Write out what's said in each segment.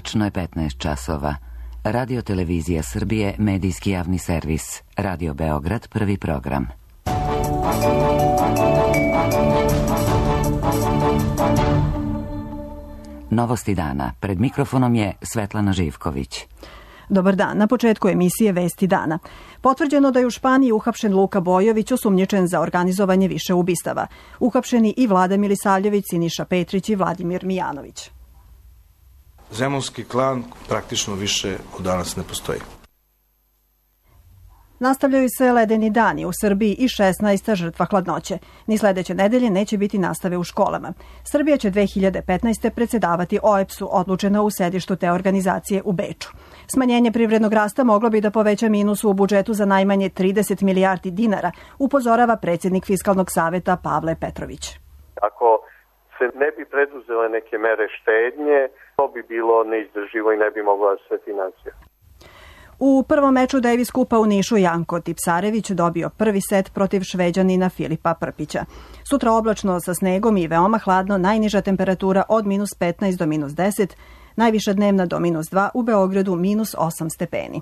Tačno je 15 časova. Radio Televizija Srbije, medijski javni servis. Radio Beograd, prvi program. Novosti dana. Pred mikrofonom je Svetlana Živković. Dobar dan. Na početku emisije Vesti dana. Potvrđeno da je u Španiji uhapšen Luka Bojović, osumnjičen za organizovanje više ubistava. Uhapšeni i Vlada Milisavljević, Siniša Petrić i Vladimir Mijanović. Zemunski klan praktično više od danas ne postoji. Nastavljaju se ledeni dani u Srbiji i 16. žrtva hladnoće. Ni sledeće nedelje neće biti nastave u školama. Srbija će 2015. predsedavati OEBS-u, odlučeno u sedištu te organizacije u Beču. Smanjenje privrednog rasta moglo bi da poveća minus u budžetu za najmanje 30 milijardi dinara, upozorava predsjednik Fiskalnog saveta Pavle Petrović. Ako se ne bi preduzele neke mere štednje, to bi bilo neizdrživo i ne bi mogla da se finansira. U prvom meču Davis Kupa u Nišu Janko Tipsarević dobio prvi set protiv Šveđanina Filipa Prpića. Sutra oblačno sa snegom i veoma hladno, najniža temperatura od minus 15 do minus 10, najviša dnevna do minus 2, u Beogradu minus 8 stepeni.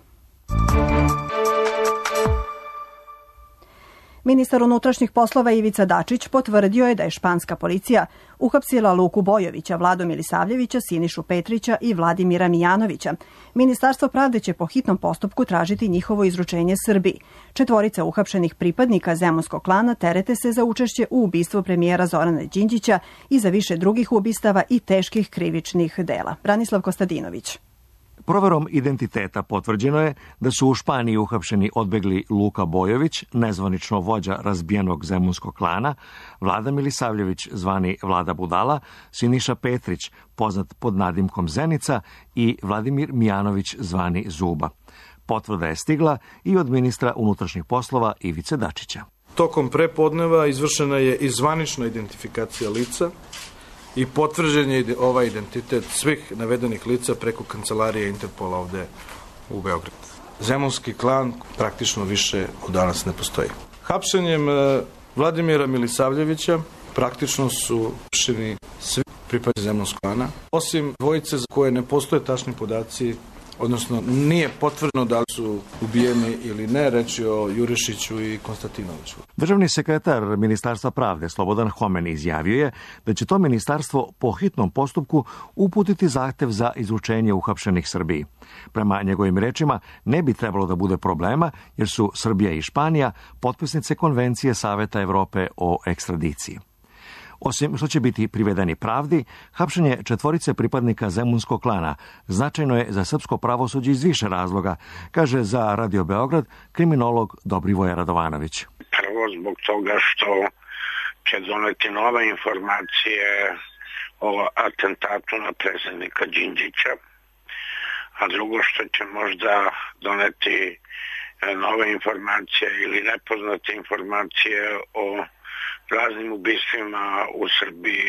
Ministar unutrašnjih poslova Ivica Dačić potvrdio je da je španska policija uhapsila Luku Bojovića, Vladu Milisavljevića, Sinišu Petrića i Vladimira Mijanovića. Ministarstvo pravde će po hitnom postupku tražiti njihovo izručenje Srbiji. 4 uhapšenih pripadnika zemunskog klana terete se za učešće u ubistvu premijera Zorana Đinđića i za više drugih ubistava i teških krivičnih dela. Branislav Kostadinović. Proverom identiteta potvrđeno je da su u Španiji uhapšeni odbegli Luka Bojović, nezvanično vođa razbijenog zemunskog klana, Vlada Milisavljević, zvani Vlada Budala, Siniša Petrić, poznat pod nadimkom Zenica, i Vladimir Mijanović, zvani Zuba. Potvrda je stigla i od ministra unutrašnjih poslova Ivice Dačića. Tokom prepodneva izvršena je i zvanična identifikacija lica i potvrđen je ovaj identitet svih navedenih lica preko kancelarije Interpola ovde u Beogradu. Zemunski klan praktično više od danas ne postoji. Hapšenjem Vladimira Milisavljevića praktično su hapšeni svi pripadnici zemunskog klana, osim dvojice za koje ne postoje tačni podaci, odnosno nije potvrđeno da li su ubijeni ili ne, reč je o Jurišiću i Konstantinoviću. Državni sekretar Ministarstva pravde Slobodan Homen izjavio je da će to ministarstvo po hitnom postupku uputiti zahtev za izručenje uhapšenih Srbiji. Prema njegovim rečima ne bi trebalo da bude problema jer su Srbija i Španija potpisnice Konvencije Saveta Evrope o ekstradiciji. Osim što će biti privedeni pravdi, hapšenje 4 pripadnika zemunskog klana značajno je za srpsko pravosuđe iz više razloga, kaže za Radio Beograd kriminolog Dobrivoje Radovanović. Prvo zbog toga što će doneti nove informacije o atentatu na predsjednika Đinđića, a drugo što će možda doneti nove informacije ili nepoznate informacije o raznim ubistvima u Srbiji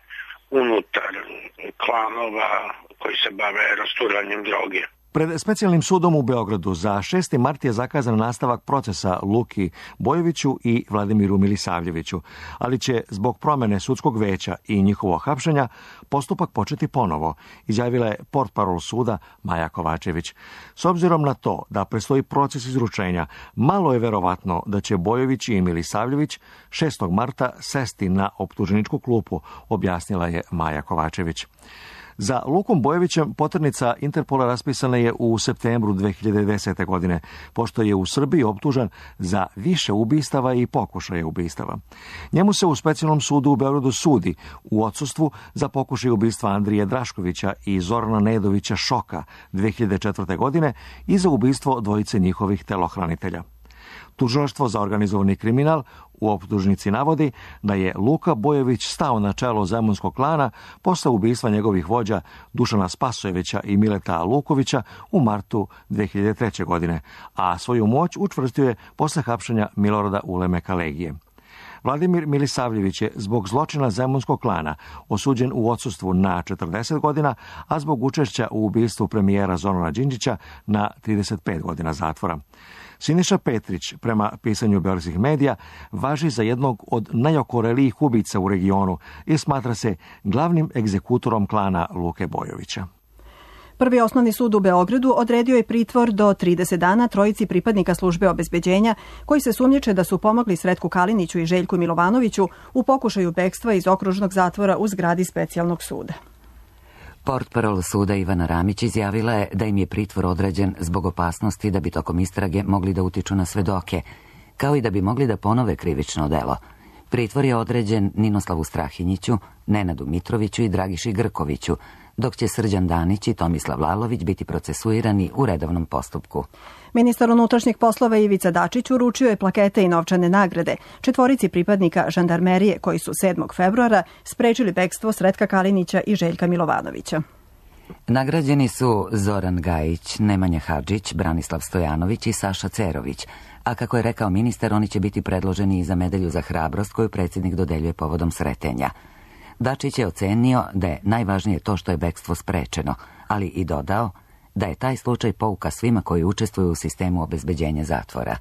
unutar klanova koji se bave rasturanjem droge. Pred specijalnim sudom u Beogradu za 6. mart je zakazan nastavak procesa Luki Bojoviću i Vladimiru Milisavljeviću, ali će zbog promene sudskog veća i njihovo hapšenja postupak početi ponovo, izjavila je portparol suda Maja Kovačević. S obzirom na to da predstoji proces izručenja, malo je verovatno da će Bojović i Milisavljević 6. marta sesti na optuženičku klupu, objasnila je Maja Kovačević. Za Lukom Bojovićem poternica Interpola raspisana je u septembru 2010. godine, pošto je u Srbiji optužan za više ubistava i pokušaja ubistava. Njemu se u specijalnom sudu u Beogradu sudi u odsustvu za pokušaj ubistva Andrije Draškovića i Zorana Nedovića Šoka 2004. godine i za ubistvo dvojice njihovih telohranitelja. Tužilaštvo za organizovani kriminal u optužnici navodi da je Luka Bojović stao na čelo zemunskog klana posle ubistva njegovih vođa Dušana Spasojevića i Mileta Lukovića u martu 2003. godine, a svoju moć učvrstio je posle hapšenja Milorada Ulemeka Legije. Vladimir Milisavljević je zbog zločina zemunskog klana osuđen u odsustvu na 40 godina, a zbog učešća u ubistvu premijera Zorana Đinđića na 35 godina zatvora. Siniša Petrić, prema pisanju beogradskih medija, važi za jednog od najokorelijih ubica u regionu i smatra se glavnim egzekutorom klana Luke Bojovića. Prvi osnovni sud u Beogradu odredio je pritvor do 30 dana trojici pripadnika službe obezbeđenja koji se sumnjiče da su pomogli Sretku Kaliniću i Željku Milovanoviću u pokušaju bekstva iz okružnog zatvora u zgradi specijalnog suda. Portparol suda Ivana Ramić izjavila je da im je pritvor određen zbog opasnosti da bi tokom istrage mogli da utiču na svedoke, kao i da bi mogli da ponove krivično delo. Pritvor je određen Ninoslavu Strahinjiću, Nenadu Mitroviću i Dragiši Grkoviću, dok će Srđan Danić i Tomislav Lalović biti procesuirani u redovnom postupku. Ministar unutrašnjih poslova Ivica Dačić uručio je plakete i novčane nagrade četvorici pripadnika žandarmerije koji su 7. februara sprečili bekstvo Sretka Kalinića i Željka Milovanovića. Nagrađeni su Zoran Gajić, Nemanja Hadžić, Branislav Stojanović i Saša Cerović, a kako je rekao ministar, oni će biti predloženi i za medalju za hrabrost koju predsjednik dodeljuje povodom Sretenja. Dačić je ocenio da je najvažnije to što je bekstvo sprečeno, ali i dodao da je taj slučaj pouka svima koji učestvuju u sistemu obezbeđenja zatvora.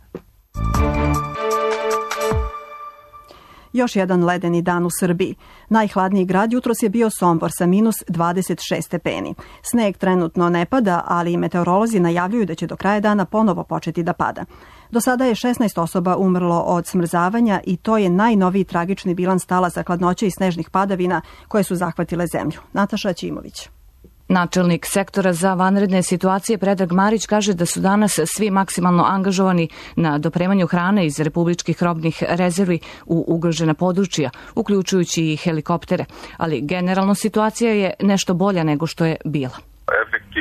Još jedan ledeni dan u Srbiji. Najhladniji grad jutros je bio Sombor sa minus 26 stepeni. Sneg trenutno ne pada, ali i meteorolozi najavljuju da će do kraja dana ponovo početi da pada. Do sada je 16 osoba umrlo od smrzavanja i to je najnoviji tragični bilans talasa hladnoće i snežnih padavina koje su zahvatile zemlju. Nataša Ćimović. Načelnik sektora za vanredne situacije Predrag Marić kaže da su danas svi maksimalno angažovani na dopremanju hrane iz republičkih robnih rezervi u ugrožena područja, uključujući i helikoptere. Ali generalno situacija je nešto bolja nego što je bila. Efekti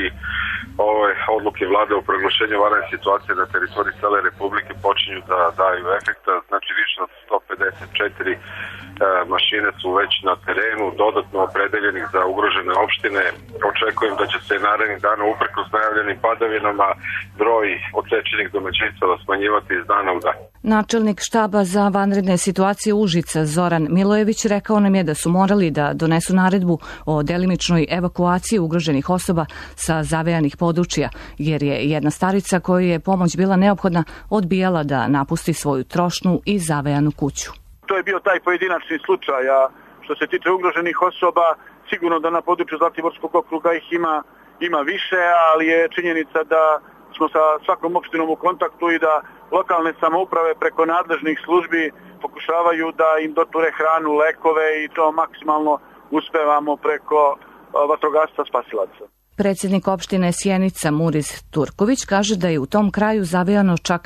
ove odluke vlade o proglašenju vanredne situacije na teritoriji cele republike počinju da daju efekta, znači više od 154 mašine su već na terenu, dodatno opredeljenih za ugrožene opštine. Očekujem da će se narednih dana uprkos najavljenim padavinama broj odsečenih domaćinstava smanjivati iz dana u dan. Načelnik štaba za vanredne situacije Užica Zoran Milojević rekao nam je da su morali da donesu naredbu o delimičnoj evakuaciji ugroženih osoba sa zavejanih područja, jer je jedna starica kojoj je pomoć bila neophodna odbijala da napusti svoju trošnu i zavejanu kuću. To je bio taj pojedinačni slučaj, a što se tiče ugroženih osoba, sigurno da na području Zlatiborskog okruga ih ima više, ali je činjenica da smo sa svakom opštinom u kontaktu i da lokalne samouprave preko nadležnih službi pokušavaju da im doture hranu, lekove i to maksimalno uspevamo preko vatrogasca spasilaca. Predsjednik opštine Sjenica Muriz Turković kaže da je u tom kraju zavejano čak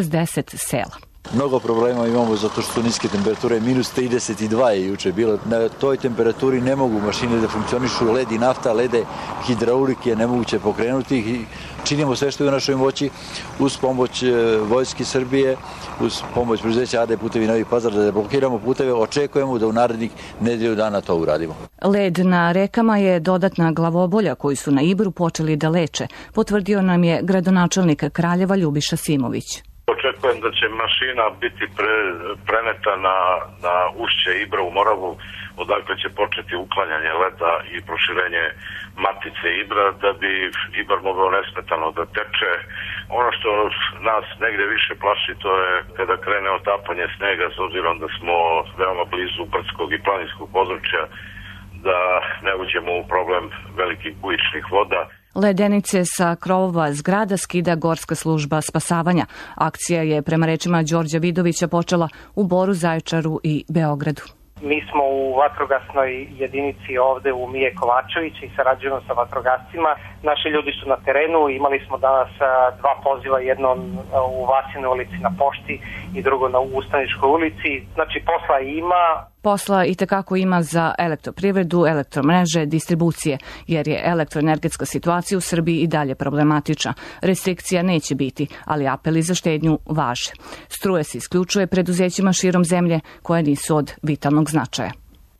60 sela. Mnogo problema imamo zato što su niske temperature, minus 32 je juče bilo. Na toj temperaturi ne mogu mašine da funkcionišu, led i nafta, lede hidraulike, nemoguće pokrenuti ih. Činimo sve što je u našoj moći uz pomoć Vojske Srbije, uz pomoć preduzeća AD Putevi Novi Pazar da blokiramo puteve. Očekujemo da u narednih nedelju dana to uradimo. Led na rekama je dodatna glavobolja koju su na Ibru počeli da leče, potvrdio nam je gradonačelnik Kraljeva Ljubiša Simović. Očekujem da će mašina biti preneta na ušće Ibra u Moravu, odakle će početi uklanjanje leda i proširenje matice Ibra, da bi Ibar mogao nesmetano da teče. Ono što nas negde više plaši, to je kada krene otapanje snega, s obzirom da smo veoma blizu brdskog i planinskog područja, da ne uđemo u problem velikih bujičnih voda. Ledenice sa krovova zgrada skida Gorska služba spasavanja. Akcija je prema rečima Đorđa Vidovića počela u Boru, Zaječaru i Beogradu. Mi smo u vatrogasnoj jedinici ovde u Mije Kovačević i sarađujemo sa vatrogascima. Naši ljudi su na terenu, imali smo danas dva poziva, jedno u Vasinoj ulici na Pošti i drugo na Ustaničkoj ulici. Znači posla ima. Posla i tekako ima za elektroprivredu, elektromreže, distribucije, jer je elektroenergetska situacija u Srbiji i dalje problematična. Restrikcija neće biti, ali apeli za štednju važe. Struje se isključuje preduzećima širom zemlje koje nisu od vitalnog značaja.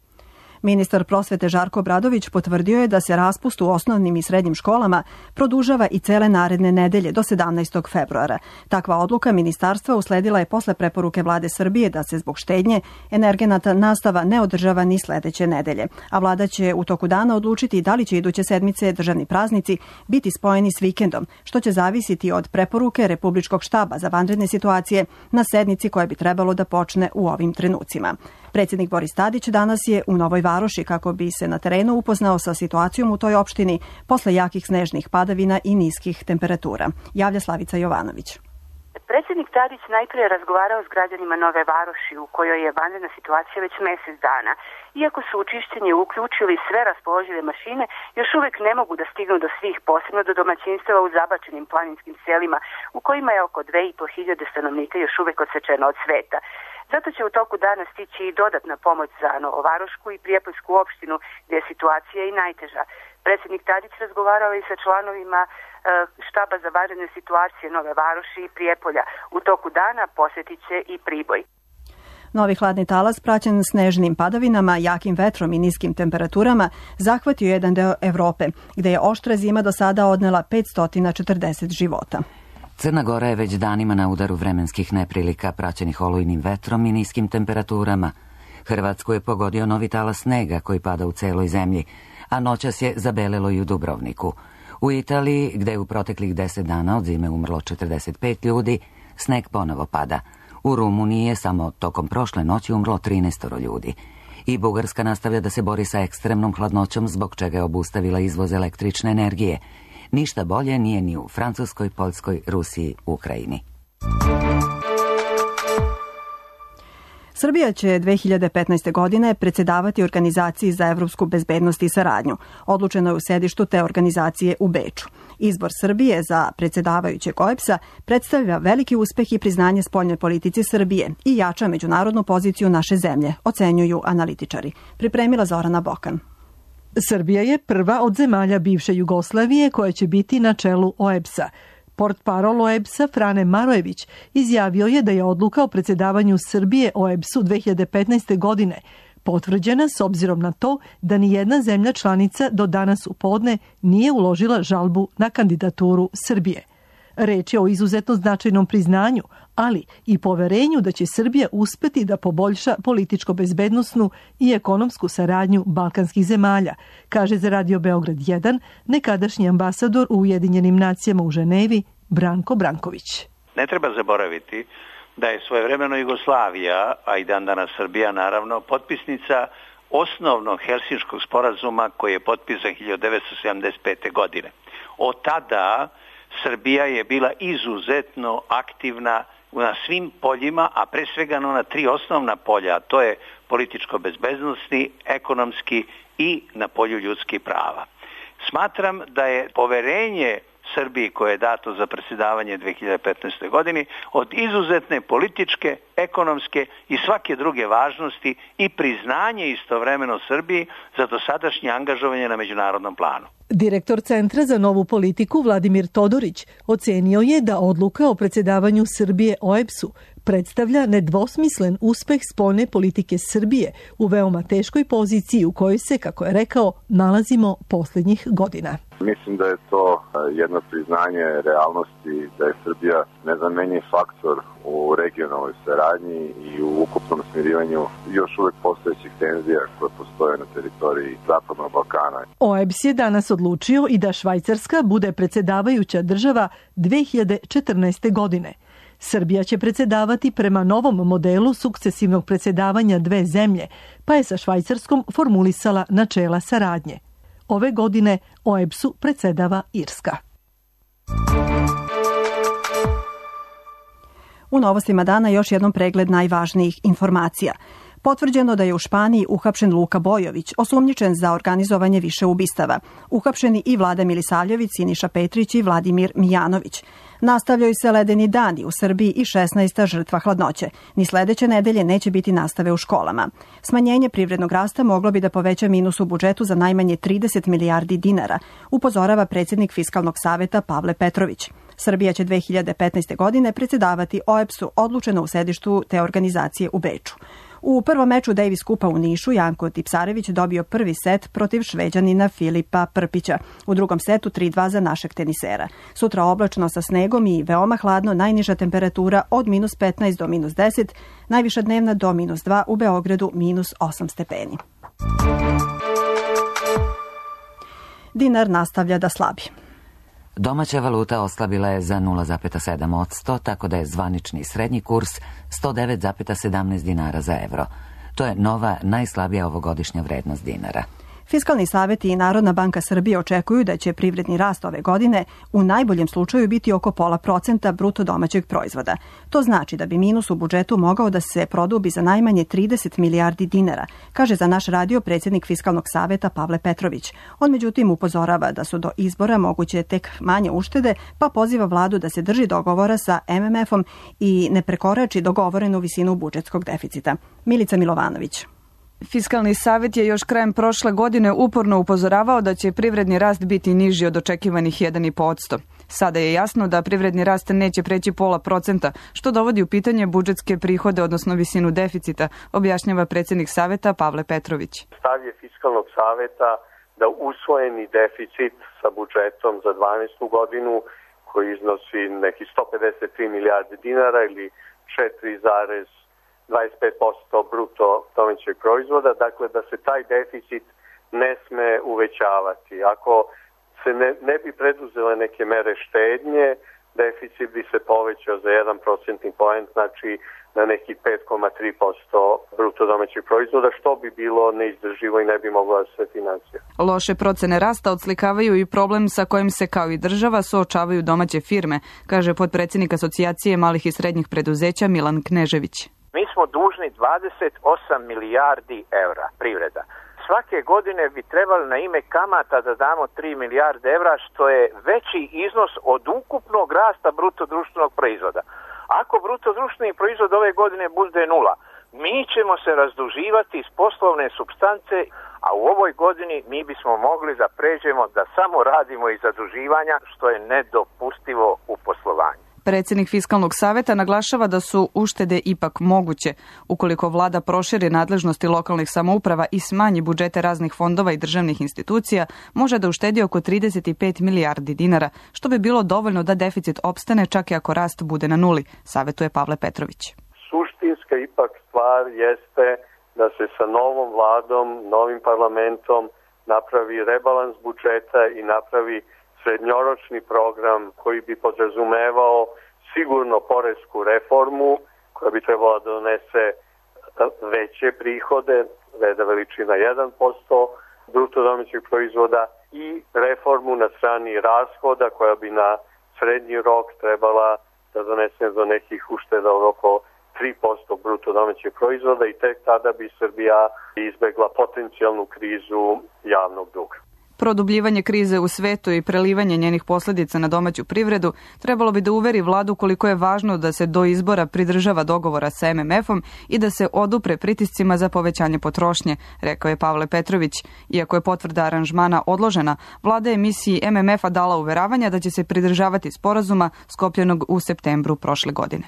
Ministar prosvete Žarko Obradović potvrdio je da se raspust u osnovnim i srednjim školama produžava i cele naredne nedelje do 17. februara. Takva odluka ministarstva usledila je posle preporuke vlade Srbije da se zbog štednje energenata nastava ne održava ni sledeće nedelje, a vlada će u toku dana odlučiti da li će iduće sedmice državni praznici biti spojeni s vikendom, što će zavisiti od preporuke Republičkog štaba za vanredne situacije na sednici koja bi trebalo da počne u ovim trenucima. Predsjednik Boris Tadić danas je u Novoj Varoši kako bi se na terenu upoznao sa situacijom u toj opštini posle jakih snežnih padavina i niskih temperatura. Javlja Slavica Jovanović. Predsjednik Tadić najprije razgovarao s građanima Nove Varoši u kojoj je vanredna situacija već mjesec dana. Iako su u čišćenje uključili sve raspoložive mašine, još uvijek ne mogu da stignu do svih, posebno do domaćinstava u zabačenim planinskim selima u kojima je oko 2500 stanovnika još uvijek odsečeno od sveta. Zato će u toku dana stići i dodatna pomoć za Novovarošku i Prijepoljsku opštinu gdje je situacija i najteža. Predsjednik Tadić razgovarao i sa članovima štaba za vanredne situacije Nove Varoši i Prijepolja. U toku dana posjetit će i Priboj. Novi hladni talas, praćen snežnim padavinama, jakim vetrom i niskim temperaturama, zahvatio jedan deo Evrope, gde je oštra zima do sada odnela 540 života. Crna Gora je već danima na udaru vremenskih neprilika, praćenih olujnim vetrom i niskim temperaturama. Hrvatsku je pogodio novi talas snega koji pada u celoj zemlji, a noćas je zabelelo i u Dubrovniku. U Italiji, gde je u proteklih 10 dana od zime umrlo 45 ljudi, sneg ponovo pada. U Rumuniji je samo tokom prošle noći umrlo 13 ljudi. I Bugarska nastavlja da se bori sa ekstremnom hladnoćom, zbog čega je obustavila izvoz električne energije. Ništa bolje nije ni u Francuskoj, Poljskoj, Rusiji, Ukrajini. Srbija će 2015. godine predsjedavati Organizaciji za evropsku bezbednost i saradnju. Odlučeno je u sedištu te organizacije u Beču. Izbor Srbije za predsjedavajućeg OEBS-a predstavlja veliki uspeh i priznanje spoljnoj politici Srbije i jača međunarodnu poziciju naše zemlje, ocenjuju analitičari. Pripremila Zorana Bokan. Srbija je prva od zemalja bivše Jugoslavije koja će biti na čelu OEBS-a. Portparol OEBS-a Frane Marojević izjavio je da je odluka o predsjedavanju Srbije OEBS-u 2015. godine potvrđena s obzirom na to da ni jedna zemlja članica do danas u podne nije uložila žalbu na kandidaturu Srbije. Reč je o izuzetno značajnom priznanju, ali i poverenju da će Srbija uspeti da poboljša političko-bezbednosnu i ekonomsku saradnju balkanskih zemalja, kaže za Radio Beograd 1 nekadašnji ambasador u Ujedinjenim nacijama u Ženevi Branko Branković. Ne treba zaboraviti da je svojevremeno Jugoslavija, a i dan danas Srbija naravno, potpisnica osnovnog Helsinškog sporazuma koji je potpisan 1975. godine. Od tada Srbija je bila izuzetno aktivna na svim poljima, a pre svega na ona 3 osnovna polja, a to je političko-bezbednosni, ekonomski i na polju ljudskih prava. Smatram da je poverenje Srbiji koje je dato za predsjedavanje 2015. godini od izuzetne političke, ekonomske i svake druge važnosti i priznanje istovremeno Srbiji za dosadašnje angažovanje na međunarodnom planu. Direktor Centra za novu politiku Vladimir Todorić ocenio je da odluka o predsjedavanju Srbije OEBS-u predstavlja nedvosmislen uspeh spoljne politike Srbije u veoma teškoj poziciji u kojoj se, kako je rekao, nalazimo posljednjih godina. Mislim da je to jedno priznanje realnosti da je Srbija nezamenjiv faktor u regionalnoj saradnji i u ukupnom smirivanju još uvijek postojećih tenzija koje postoje na teritoriji Zapadnog Balkana. OEBS je danas odlučio i da Švajcarska bude predsjedavajuća država 2014. godine. Srbija će predsjedavati prema novom modelu sukcesivnog predsjedavanja dve zemlje, pa je sa Švajcarskom formulisala načela saradnje. Ove godine OEBS-u predsjedava Irska. U novostima dana još jednom pregled najvažnijih informacija. Potvrđeno da je u Španiji uhapšen Luka Bojović, osumnjičen za organizovanje više ubistava. Uhapšeni i Vlada Milisavljević, Siniša Petrić i Vladimir Mijanović. Nastavljaju se ledeni dani u Srbiji i 16. žrtva hladnoće. Ni sledeće nedelje neće biti nastave u školama. Smanjenje privrednog rasta moglo bi da poveća minus u budžetu za najmanje 30 milijardi dinara, upozorava predsjednik Fiskalnog saveta Pavle Petrović. Srbija će 2015. godine predsjedavati OEBS-u, odlučeno u sedištu te organizacije u Beču. U prvom meču Davis Kupa u Nišu Janko Tipsarević dobio prvi set protiv Šveđanina Filipa Prpića. U drugom setu 3-2 za našeg tenisera. Sutra oblačno sa snegom i veoma hladno, najniža temperatura od minus 15 do minus 10, najviša dnevna do minus 2, u Beogradu minus 8 stepeni. Dinar nastavlja da slabi. Domaća valuta oslabila je za 0,7%, tako da je zvanični srednji kurs 109,17 dinara za evro. To je nova, najslabija ovogodišnja vrednost dinara. Fiskalni savet i Narodna banka Srbije očekuju da će privredni rast ove godine u najboljem slučaju biti oko 0,5% bruto domaćeg proizvoda. To znači da bi minus u budžetu mogao da se produbi za najmanje 30 milijardi dinara, kaže za naš radio predsjednik Fiskalnog saveta Pavle Petrović. On međutim upozorava da su do izbora moguće tek manje uštede, pa poziva vladu da se drži dogovora sa MMF-om i ne prekorači dogovorenu visinu budžetskog deficita. Milica Milovanović. Fiskalni savjet je još krajem prošle godine uporno upozoravao da će privredni rast biti niži od očekivanih 1,5%. Sada je jasno da privredni rast neće preći 0,5%, što dovodi u pitanje budžetske prihode, odnosno visinu deficita, objašnjava predsjednik saveta Pavle Petrović. Stav je Fiskalnog saveta da usvojeni deficit sa budžetom za 12. godinu, koji iznosi nekih 153 milijarde dinara ili 4,25% bruto domaćeg proizvoda, dakle da se taj deficit ne sme uvećavati. Ako se ne bi preduzele neke mere štednje, deficit bi se povećao za 1% point, znači na neki 5,3% bruto domaćeg proizvoda, što bi bilo neizdrživo i ne bi moglo da se finansira. Loše procene rasta odslikavaju i problem sa kojim se kao i država suočavaju domaće firme, kaže potpredsjednik Asocijacije malih i srednjih preduzeća Milan Knežević. Mi smo dužni 28 milijardi evra privreda. Svake godine bi trebali na ime kamata da damo 3 milijarde evra, što je veći iznos od ukupnog rasta bruto društvenog proizvoda. Ako bruto društveni proizvod ove godine bude 0, mi ćemo se razduživati iz poslovne supstance, a u ovoj godini mi bismo mogli da pređemo da samo radimo iz zaduživanja, što je nedopustivo u poslovanju. Predsjednik Fiskalnog saveta naglašava da su uštede ipak moguće. Ukoliko vlada proširi nadležnosti lokalnih samouprava i smanji budžete raznih fondova i državnih institucija, može da uštedi oko 35 milijardi dinara, što bi bilo dovoljno da deficit opstane čak i ako rast bude na nuli, savjetuje Pavle Petrović. Suštinska ipak stvar jeste da se sa novom vladom, novim parlamentom napravi rebalans budžeta i napravi srednjoročni program koji bi podrazumevao sigurno poresku reformu koja bi trebala da donese veće prihode, reda veličina 1% bruto domaćeg proizvoda i reformu na strani rashoda koja bi na srednji rok trebala da donese do nekih ušteda od oko 3% bruto domaćeg proizvoda i tek tada bi Srbija izbegla potencijalnu krizu javnog duga. Produbljivanje krize u svetu i prelivanje njenih posljedica na domaću privredu trebalo bi da uveri vladu koliko je važno da se do izbora pridržava dogovora sa MMF-om i da se odupre pritiscima za povećanje potrošnje, rekao je Pavle Petrović. Iako je potvrda aranžmana odložena, vlada je misiji MMF-a dala uveravanja da će se pridržavati sporazuma sklopljenog u septembru prošle godine.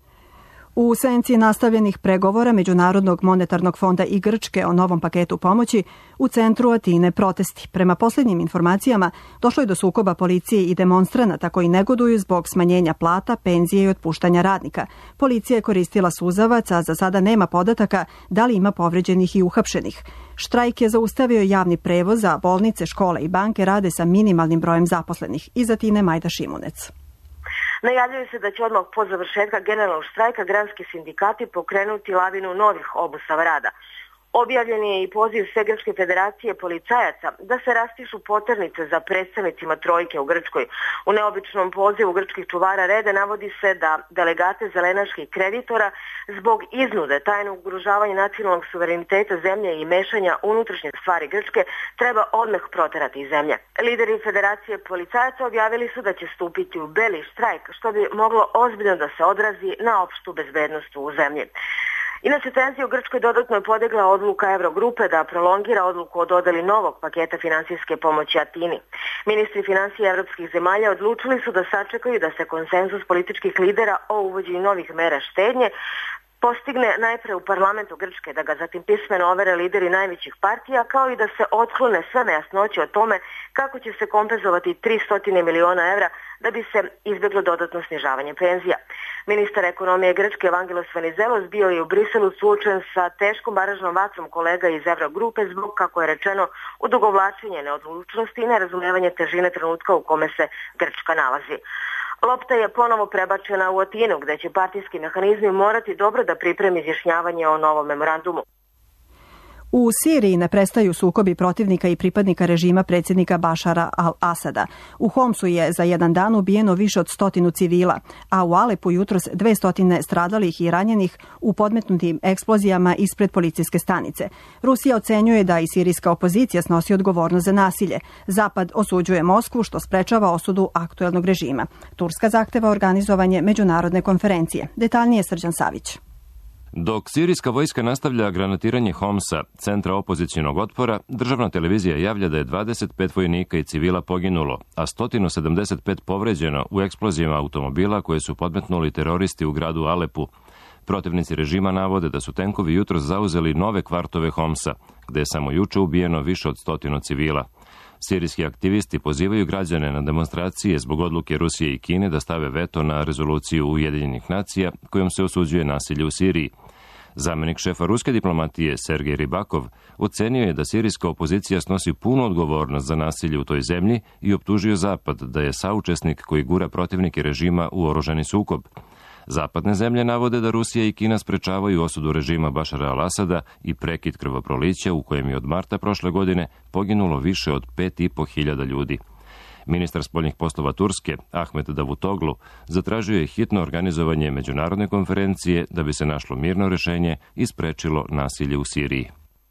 U senci nastavljenih pregovora Međunarodnog monetarnog fonda i Grčke o novom paketu pomoći, u centru Atine protesti. Prema posljednjim informacijama, došlo je do sukoba policije i demonstranata koji negoduju zbog smanjenja plata, penzije i otpuštanja radnika. Policija je koristila suzavac, a za sada nema podataka da li ima povređenih i uhapšenih. Štrajk je zaustavio javni prevoz, a bolnice, škole i banke rade sa minimalnim brojem zaposlenih. Iz Atine Majda Šimunec. Najavljuje se da će odmah po završetka generalnog štrajka granski sindikati pokrenuti lavinu novih obustava rada. Objavljen je i poziv Grčke federacije policajaca da se raspišu poternice za predstavnicima trojke u Grčkoj. U neobičnom pozivu grčkih čuvara reda navodi se da delegate zelenaških kreditora zbog iznude, tajnog ugrožavanja nacionalnog suvereniteta zemlje i mešanja unutrašnje stvari Grčke treba odmah proterati iz zemlje. Lideri federacije policajaca objavili su da će stupiti u beli štrajk, što bi moglo ozbiljno da se odrazi na opštu bezbednost u zemlji. Inače, tenzija u Grčkoj dodatno je podigla odluka Eurogrupe da prolongira odluku o dodeli novog paketa finansijske pomoći Atini. Ministri finansija evropskih zemalja odlučili su da sačekaju da se konsenzus političkih lidera o uvođenju novih mera štednje postigne najpre u parlamentu Grčke, da ga zatim pismeno overe lideri najvećih partija, kao i da se otklone sve nejasnoće o tome kako će se kompenzovati 300 miliona evra da bi se izbjeglo dodatno snižavanje penzija. Ministar ekonomije Grčke Evangelos Venizelos bio je u Briselu suočen sa teškom baražnom vatrom kolega iz Eurogrupe zbog, kako je rečeno, odugovlačenja neodlučnosti i nerazumevanje težine trenutka u kome se Grčka nalazi. Lopta je ponovo prebačena u Atinu, gde će partijski mehanizmi morati dobro da pripremi izjašnjavanje o novom memorandumu. U Siriji ne prestaju sukobi protivnika i pripadnika režima predsjednika Bašara al-Asada. U Homsu je za jedan dan ubijeno više od 100 civila, a u Alepu jutros 200 stradalih i ranjenih u podmetnutim eksplozijama ispred policijske stanice. Rusija ocenjuje da i sirijska opozicija snosi odgovornost za nasilje. Zapad osuđuje Moskvu što sprečava osudu aktuelnog režima. Turska zahteva organizovanje međunarodne konferencije. Detaljnije Srđan Savić. Dok sirijska vojska nastavlja granatiranje Homsa, centra opozicionog otpora, državna televizija javlja da je 25 vojnika i civila poginulo, a 175 povređeno u eksplozijama automobila koje su podmetnuli teroristi u gradu Alepu. Protivnici režima navode da su tenkovi jutros zauzeli nove kvartove Homsa, gde je samo juče ubijeno više od 100 civila. Sirijski aktivisti pozivaju građane na demonstracije zbog odluke Rusije i Kine da stave veto na rezoluciju Ujedinjenih nacija kojom se osuđuje nasilje u Siriji. Zamenik šefa ruske diplomatije Sergej Ribakov ocenio je da sirijska opozicija snosi punu odgovornost za nasilje u toj zemlji i optužio Zapad da je saučesnik koji gura protivnike režima u oružani sukob. Zapadne zemlje navode da Rusija i Kina sprečavaju osudu režima Bašara al-Asada i prekid krvoprolića u kojem je od marta prošle godine poginulo više od 5.500 ljudi. Ministar spoljnih poslova Turske, Ahmet Davutoglu, zatražio je hitno organizovanje međunarodne konferencije da bi se našlo mirno rešenje i sprečilo nasilje u Siriji.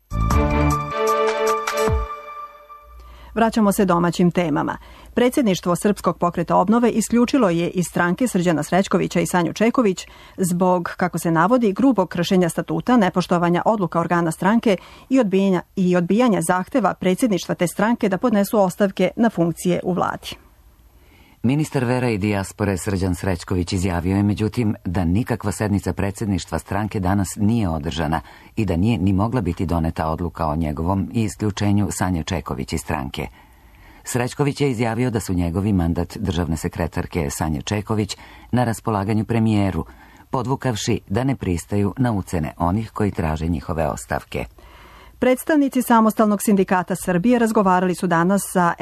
Vraćamo se domaćim temama. Predsjedništvo Srpskog pokreta obnove isključilo je iz stranke Srđana Srećkovića i Sanju Čeković zbog, kako se navodi, grubog kršenja statuta, nepoštovanja odluka organa stranke i odbijanja zahteva predsjedništva te stranke da podnesu ostavke na funkcije u vladi. Ministar vera i dijaspore Srđan Srećković izjavio je međutim da nikakva sednica predsjedništva stranke danas nije održana i da nije ni mogla biti doneta odluka o njegovom isključenju Sanje Čeković iz stranke. Srećković je izjavio da su njegovi mandat državne sekretarke Sanje Čeković na raspolaganju premijeru, podvukavši da ne pristaju na ucene onih koji traže njihove ostavke. Predstavnici Samostalnog sindikata Srbije razgovarali su danas sa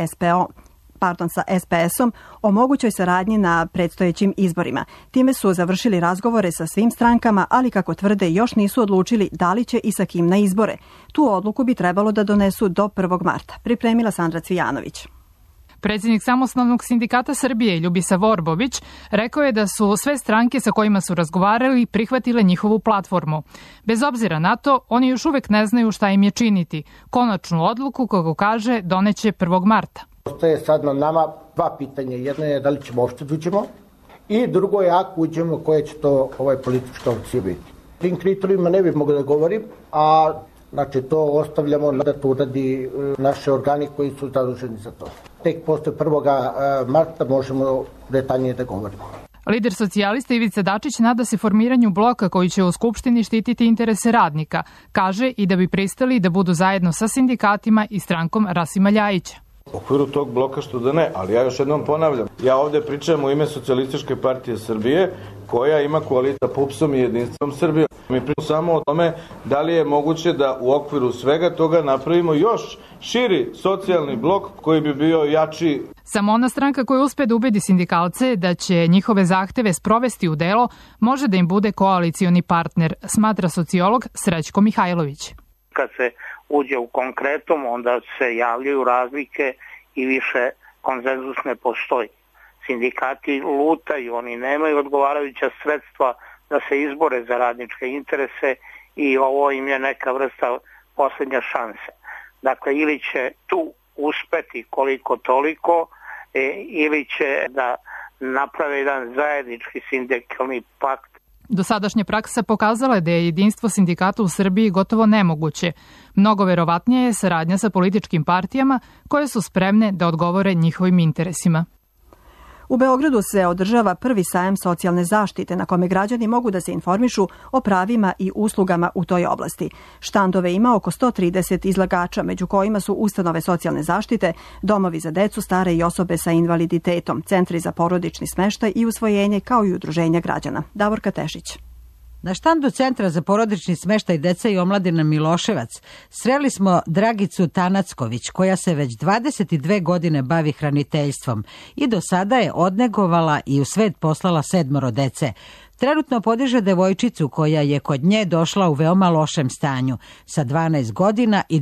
SPS-om o mogućoj saradnji na predstojećim izborima. Time su završili razgovore sa svim strankama, ali kako tvrde još nisu odlučili da li će i sa kim na izbore. Tu odluku bi trebalo da donesu do 1. marta. Pripremila Sandra Cvijanović. Predsjednik Samostalnog sindikata Srbije Ljubisa Vorbović rekao je da su sve stranke sa kojima su razgovarali prihvatile njihovu platformu. Bez obzira na to, oni još uvek ne znaju šta im je činiti. Konačnu odluku, kako kaže, doneće 1. marta. Ostaje sad na nama dva pitanja. Jedno je da li ćemo uopšte da uđemo i drugo je ako uđemo koja će to politička opcija biti. Tim kriterijima ne bih mogao da govorim, a znači to ostavljamo da to uradi naše organi koji su zaduženi za to. Tek posle 1. marta možemo detaljnije da govorimo. Lider socijalista Ivica Dačić nada se formiranju bloka koji će u Skupštini štititi interese radnika. Kaže i da bi pristali da budu zajedno sa sindikatima i strankom Rasima Ljajića. U okviru tog bloka što da ne, ali ja još jednom ponavljam. Ja ovde pričam u ime Socijalističke partije Srbije koja ima koaliciju sa PUPS-om i Jedinstvom Srbijom. Mi pričamo samo o tome da li je moguće da u okviru svega toga napravimo još širi socijalni blok koji bi bio jači. Samo ona stranka koja uspe da ubedi sindikalce da će njihove zahteve sprovesti u delo može da im bude koalicioni partner, smatra sociolog Srećko Mihajlović. Kad se uđe u konkretom, onda se javljaju razlike i više konsenzus ne postoji. Sindikati lutaju, oni nemaju odgovarajuća sredstva da se izbore za radničke interese i ovo im je neka vrsta posljednja šanse. Dakle, ili će tu uspeti koliko toliko, ili će da naprave jedan zajednički sindikalni pakt. Dosadašnja praksa pokazala je da je jedinstvo sindikata u Srbiji gotovo nemoguće. Mnogo verovatnije je saradnja sa političkim partijama koje su spremne da odgovore njihovim interesima. U Beogradu se održava prvi sajam socijalne zaštite na kome građani mogu da se informišu o pravima i uslugama u toj oblasti. Štandove ima oko 130 izlagača, među kojima su ustanove socijalne zaštite, domovi za decu, stare i osobe sa invaliditetom, centri za porodični smeštaj i usvojenje, kao i udruženja građana. Davorka Tešić. Na štandu Centra za porodični smeštaj deca i omladina Miloševac sreli smo Dragicu Tanacković, koja se već 22 godine bavi hraniteljstvom i do sada je odnegovala i u svet poslala 7 dece. Trenutno podiže devojčicu koja je kod nje došla u veoma lošem stanju, sa 12 godina i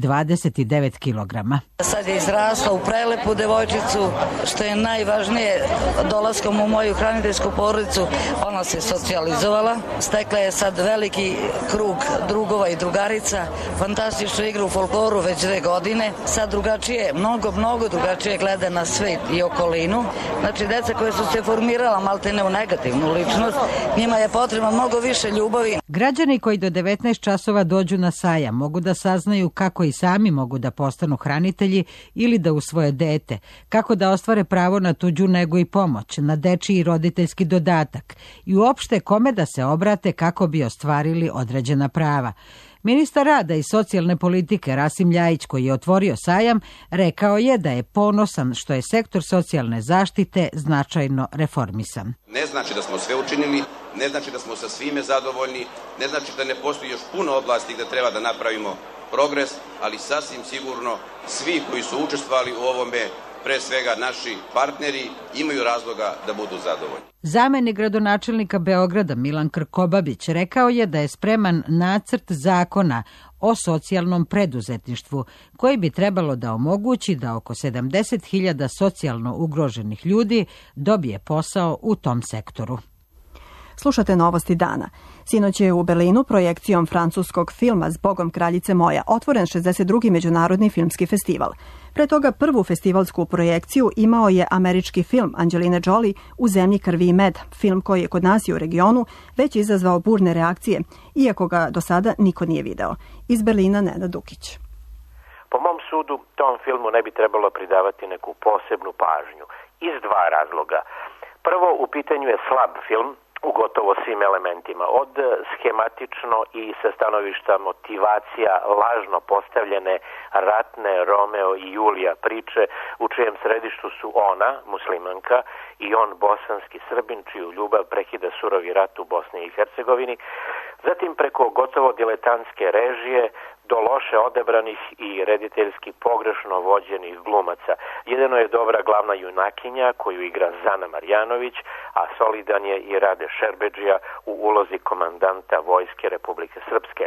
29 kilograma. Sad je izrasla u prelepu devojčicu, što je najvažnije, dolaskom u moju hraniteljsku porodicu, ona se socijalizovala, stekla je sad veliki krug drugova i drugarica, fantastičnu igru u folkloru već 2 godine, sad drugačije, mnogo drugačije gleda na svet i okolinu. Znači, deca koje su se formirala maltene u negativnu ličnost, njima je potrebno mnogo više ljubavi. Građani koji do 19 časova dođu na sajam mogu da saznaju kako i sami mogu da postanu hranitelji ili da usvoje dete, kako da ostvare pravo na tuđu negu i pomoć, na dečiji roditeljski dodatak i uopšte kome da se obrate kako bi ostvarili određena prava. Ministar rada i socijalne politike Rasim Ljajić, koji je otvorio sajam, rekao je da je ponosan što je sektor socijalne zaštite značajno reformisan. Ne znači da smo sve učinili, ne znači da smo sa svime zadovoljni, ne znači da ne postoji još puno oblasti gde treba da napravimo progres, ali sasvim sigurno svi koji su učestvovali u ovome, pre svega naši partneri, imaju razloga da budu zadovoljni. Zamenik gradonačelnika Beograda Milan Krkobabić rekao je da je spreman nacrt zakona o socijalnom preduzetništvu, koji bi trebalo da omogući da oko 70.000 socijalno ugroženih ljudi dobije posao u tom sektoru. Slušate Novosti dana. Sinoć je u Berlinu projekcijom francuskog filma Zbogom kraljice moja otvoren 62. međunarodni filmski festival. Pre toga prvu festivalsku projekciju imao je američki film Angeline Jolie U zemlji krvi i med, film koji je kod nas i u regionu već izazvao burne reakcije, iako ga do sada niko nije video. Iz Berlina Nenad Dukić. Po mom sudu tom filmu ne bi trebalo pridavati neku posebnu pažnju iz 2 razloga. Prvo, u pitanju je slab film u gotovo svim elementima, od schematično i sa stanovišta motivacija lažno postavljene ratne Romeo i Julija priče, u čijem središtu su ona, muslimanka, i on, bosanski Srbin, čiju ljubav prekida surovi rat u Bosni i Hercegovini, zatim preko gotovo diletantske režije do loše odebranih i rediteljski pogrešno vođenih glumaca. Jedino je dobra glavna junakinja koju igra Zana Marjanović, a solidan je i Rade Šerbedžija u ulozi komandanta Vojske Republike Srpske.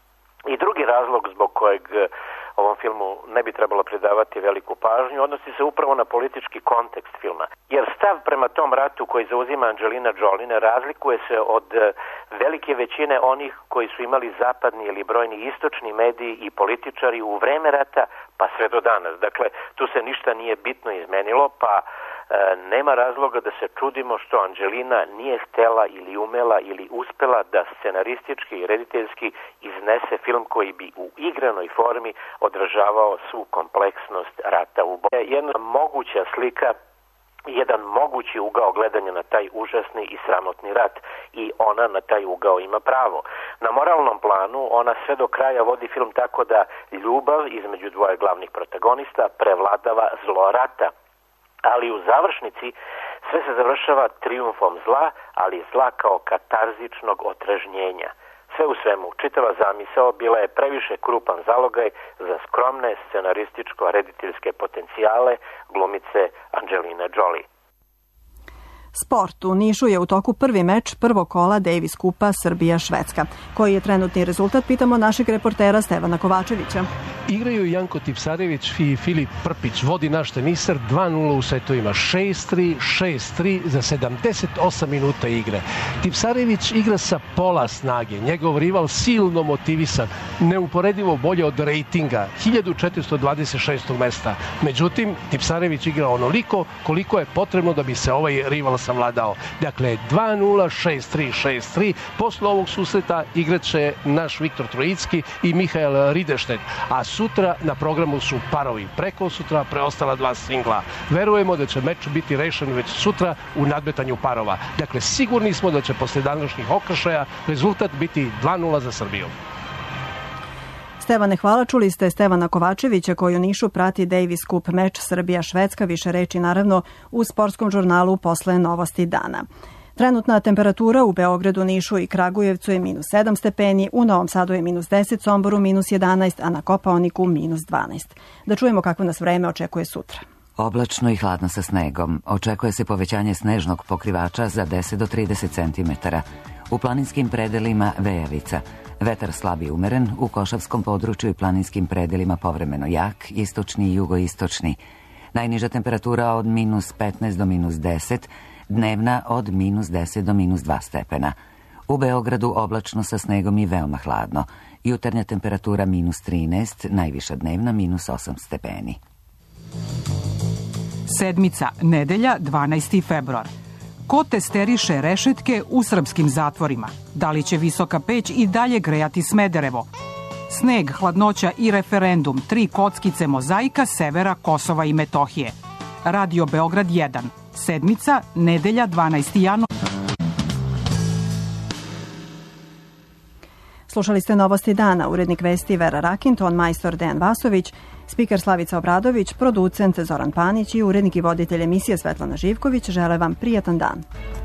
I drugi razlog zbog kojeg ovom filmu ne bi trebalo pridavati veliku pažnju odnosi se upravo na politički kontekst filma. Jer stav prema tom ratu koji zauzima Angelina Jolie ne razlikuje se od velike većine onih koji su imali zapadni ili brojni istočni mediji i političari u vreme rata pa sve do danas. Dakle, tu se ništa nije bitno izmenilo, pa nema razloga da se čudimo što Angelina nije htela ili umela ili uspela da scenaristički i rediteljski iznese film koji bi u igranoj formi odražavao svu kompleksnost rata u Bosni. Jedna moguća slika, jedan mogući ugao gledanja na taj užasni i sramotni rat i ona na taj ugao ima pravo. Na moralnom planu ona sve do kraja vodi film tako da ljubav između 2 glavnih protagonista prevladava zlo rata. Ali u završnici sve se završava trijumfom zla, ali zla kao katarzičnog otrežnjenja. Sve u svemu, čitava zamisao bila je previše krupan zalogaj za skromne scenarističko-rediteljske potencijale glumice Angeline Jolie. Sport. U Nišu je u toku prvi meč prvog kola Davis Kupa Srbija-Švedska. Koji je trenutni rezultat, pitamo našeg reportera Stevana Kovačevića. Igraju Janko Tipsarević i Filip Prpić. Vodi naš teniser 2-0 u setovima. 6-3, 6-3 za 78 minuta igre. Tipsarević igra sa pola snage. Njegov rival silno motivisan. Neuporedivo bolje od rejtinga. 1426. mesta. Međutim, Tipsarević igra onoliko koliko je potrebno da bi se ovaj rival savladao. Dakle, 2-0, 6-3, 6-3. Posle ovog susreta igraće naš Viktor Trojicki i Mihael Ridešted. A sutra na programu su parovi. Preko sutra preostala 2 singla. Verujemo da će meč biti rešen već sutra u nadmetanju parova. Dakle, sigurni smo da će posle današnjih okršaja rezultat biti 2-0 za Srbiju. Stevane, hvala. Čuli ste Stevana Kovačevića koji u Nišu prati Davis Cup meč Srbija-Švedska. Više reči naravno u sportskom žurnalu posle Novosti dana. Trenutna temperatura u Beogradu, Nišu i Kragujevcu je -7 stepeni, u Novom Sadu je -10, Somboru -11, a na Kopaoniku -12. Da čujemo kako nas vreme očekuje sutra. Oblačno i hladno sa snegom. Očekuje se povećanje snežnog pokrivača za 10 do 30 cm. U planinskim predelima vejavica. Vetar slab i umeren, u košavskom području i planinskim predelima povremeno jak, istočni i jugoistočni. Najniža temperatura od -15 do -10, dnevna od -10 do -2 stepena. U Beogradu oblačno sa snegom i veoma hladno. Jutarnja temperatura -13, najviša dnevna -8 stepeni. Sedmica, nedelja, 12. februar. Ko testeriše rešetke u srpskim zatvorima? Da li će Visoka peć i dalje grejati Smederevo? Sneg, hladnoća i referendum, 3 kockice mozaika severa Kosova i Metohije. Radio Beograd 1. Sedmica, nedelja, 12. januar. Slušali ste novosti dana, urednik vesti Vera Rakin, ton majstor Dejan Vasović, spiker Slavica Obradović, producent Zoran Panić i urednik i voditelj emisije Svetlana Živković žele vam prijatan dan.